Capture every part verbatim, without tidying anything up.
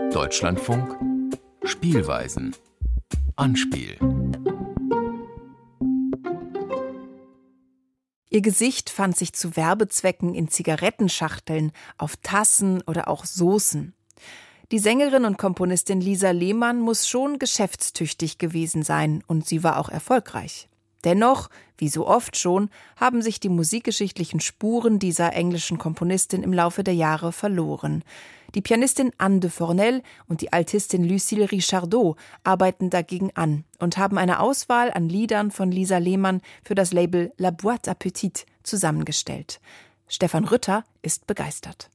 Deutschlandfunk Spielweisen. Anspiel. Ihr Gesicht fand sich zu Werbezwecken in Zigarettenschachteln, auf Tassen oder auch Soßen. Die Sängerin und Komponistin Lisa Lehmann muss schon geschäftstüchtig gewesen sein, und sie war auch erfolgreich. Dennoch, wie so oft schon, haben sich die musikgeschichtlichen Spuren dieser englischen Komponistin im Laufe der Jahre verloren. Die Pianistin Anne de Fornel und die Altistin Lucille Richardot arbeiten dagegen an und haben eine Auswahl an Liedern von Lisa Lehmann für das Label La Boîte à Petites zusammengestellt. Stefan Rütter ist begeistert.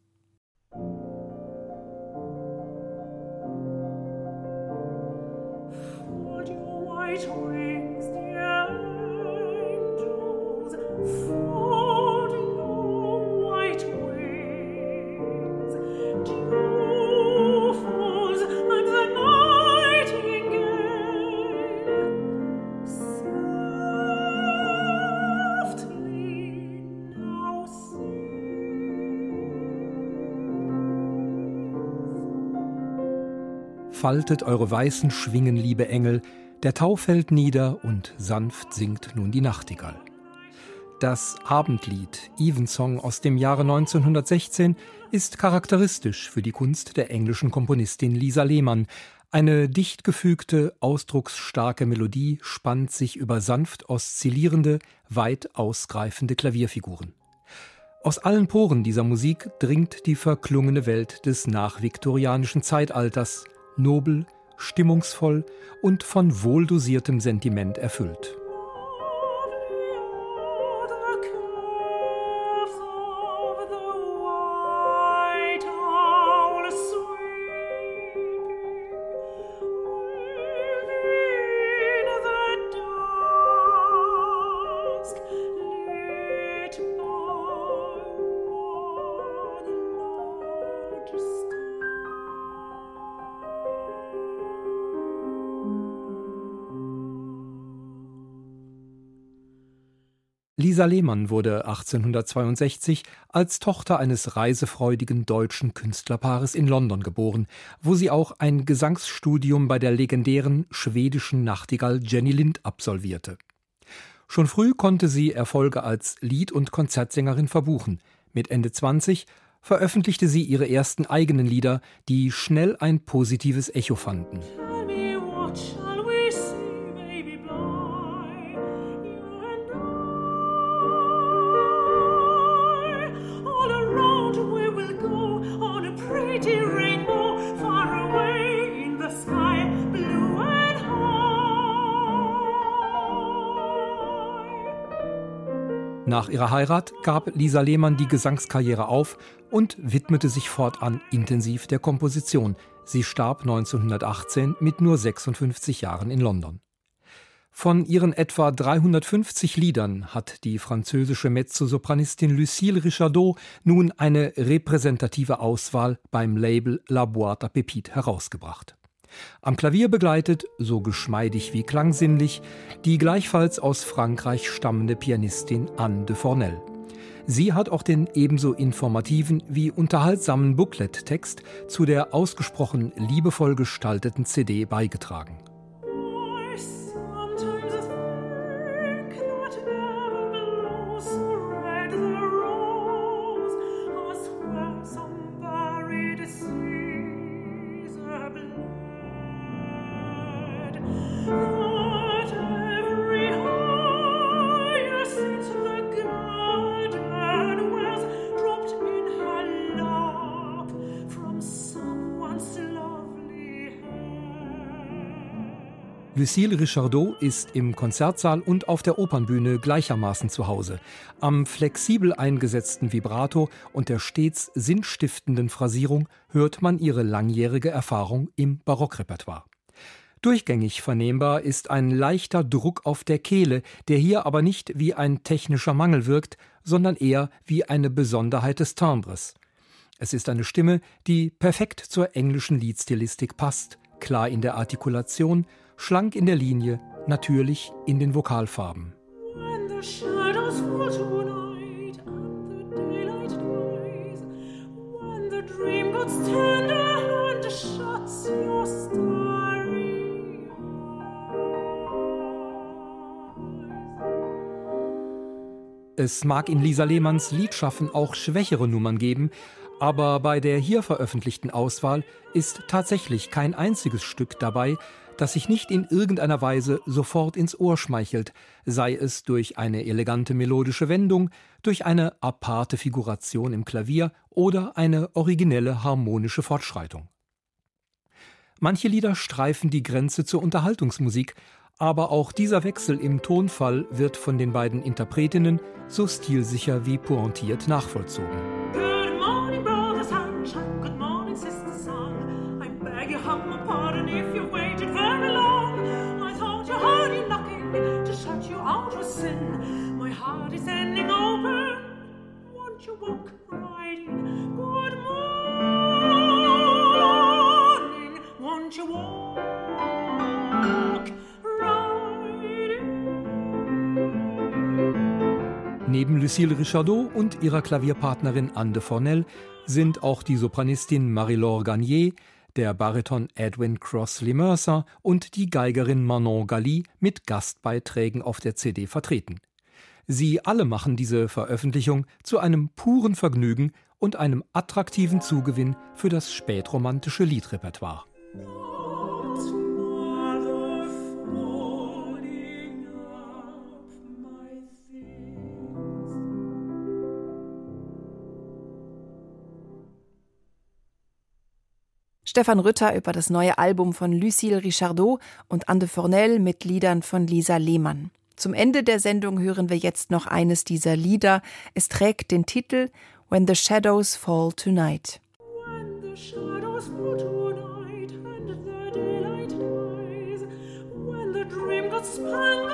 Faltet eure weißen Schwingen, liebe Engel, der Tau fällt nieder und sanft singt nun die Nachtigall. Das Abendlied Evensong aus dem Jahre neunzehnhundertsechzehn ist charakteristisch für die Kunst der englischen Komponistin Lisa Lehmann. Eine dicht gefügte, ausdrucksstarke Melodie spannt sich über sanft oszillierende, weit ausgreifende Klavierfiguren. Aus allen Poren dieser Musik dringt die verklungene Welt des nachviktorianischen Zeitalters, nobel, stimmungsvoll und von wohldosiertem Sentiment erfüllt. Lisa Lehmann wurde achtzehnhundertzweiundsechzig als Tochter eines reisefreudigen deutschen Künstlerpaares in London geboren, wo sie auch ein Gesangsstudium bei der legendären schwedischen Nachtigall Jenny Lind absolvierte. Schon früh konnte sie Erfolge als Lied- und Konzertsängerin verbuchen. Mit Ende zwanzig veröffentlichte sie ihre ersten eigenen Lieder, die schnell ein positives Echo fanden. Nach ihrer Heirat gab Lisa Lehmann die Gesangskarriere auf und widmete sich fortan intensiv der Komposition. Sie starb neunzehnhundertachtzehn mit nur sechsundfünfzig Jahren in London. Von ihren etwa dreihundertfünfzig Liedern hat die französische Mezzosopranistin Lucille Richardot nun eine repräsentative Auswahl beim Label La Boîte à Petites herausgebracht. Am Klavier begleitet, so geschmeidig wie klangsinnlich, die gleichfalls aus Frankreich stammende Pianistin Anne de Fornel. Sie hat auch den ebenso informativen wie unterhaltsamen Booklet-Text zu der ausgesprochen liebevoll gestalteten C D beigetragen. Lucille Richardot ist im Konzertsaal und auf der Opernbühne gleichermaßen zu Hause. Am flexibel eingesetzten Vibrato und der stets sinnstiftenden Phrasierung hört man ihre langjährige Erfahrung im Barockrepertoire. Durchgängig vernehmbar ist ein leichter Druck auf der Kehle, der hier aber nicht wie ein technischer Mangel wirkt, sondern eher wie eine Besonderheit des Timbres. Es ist eine Stimme, die perfekt zur englischen Liedstilistik passt, klar in der Artikulation, schlank in der Linie, natürlich in den Vokalfarben. When the dream got tender and the shots Es mag in Lisa Lehmanns Liedschaffen auch schwächere Nummern geben, aber bei der hier veröffentlichten Auswahl ist tatsächlich kein einziges Stück dabei, das sich nicht in irgendeiner Weise sofort ins Ohr schmeichelt, sei es durch eine elegante melodische Wendung, durch eine aparte Figuration im Klavier oder eine originelle harmonische Fortschreitung. Manche Lieder streifen die Grenze zur Unterhaltungsmusik, aber auch dieser Wechsel im Tonfall wird von den beiden Interpretinnen so stilsicher wie pointiert nachvollzogen. Good morning, brother sunshine. Good morning, sister sun. I beg your humble pardon if you waited very long. I thought you heard you knocking to shut you out with sin. My heart is ending open. Won't you walk right in? Good morning. Won't you walk right in? Neben Lucille Richardot und ihrer Klavierpartnerin Anne de Fornel sind auch die Sopranistin Marie-Laure Garnier, der Bariton Edwin Crossley-Mercer und die Geigerin Manon Galli mit Gastbeiträgen auf der C D vertreten. Sie alle machen diese Veröffentlichung zu einem puren Vergnügen und einem attraktiven Zugewinn für das spätromantische Liedrepertoire. Stefan Rütter über das neue Album von Lucille Richardot und Anne de Fornel mit Liedern von Lisa Lehmann. Zum Ende der Sendung hören wir jetzt noch eines dieser Lieder. Es trägt den Titel When the Shadows Fall Tonight. When the shadows fall tonight and the daylight dies, when the dream got spangled